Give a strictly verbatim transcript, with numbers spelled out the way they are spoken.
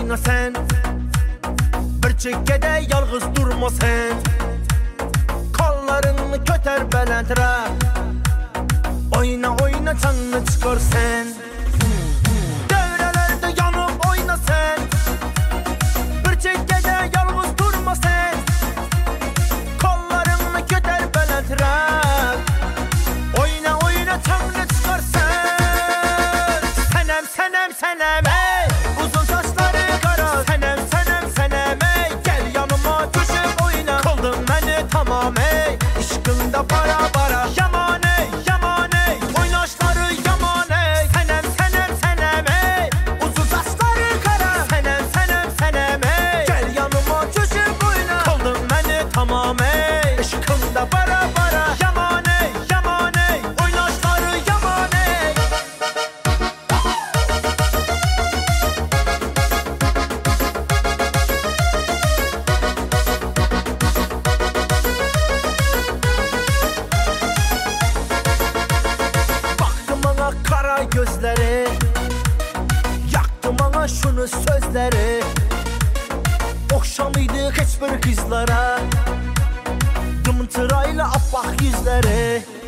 oyna sen. Bir çekkede yalğız durma sen. Kollarını köter belendirə. Oyna oyna canını çıkar sen. Devrelerde yanıp oyna sen. Bir çekkede yalğız durma sen. Kollarını köter belendirə. Oyna oyna canını çıkar sen. Senem senem senem ey. Uzun saçları kara. Senem senem senem ey. Gel yanıma düşüp oyna. Kıldın beni tamam ey. İşkında para para. Yaman ey yaman ey. Oynaşları yaman ey. Senem senem senem ey. Uzun saçları kara. Senem senem senem ey. Gel yanıma düşüp oyna. Kıldın beni tamam ey. İşkında para para. Yaman ey yaman ey. Oynaşları yaman ey. Baktım bana kara gözleri. Yaktım bana şunu sözleri. Oxşamıydı heç bir kızlara. Dımtırayla appak yüzleri.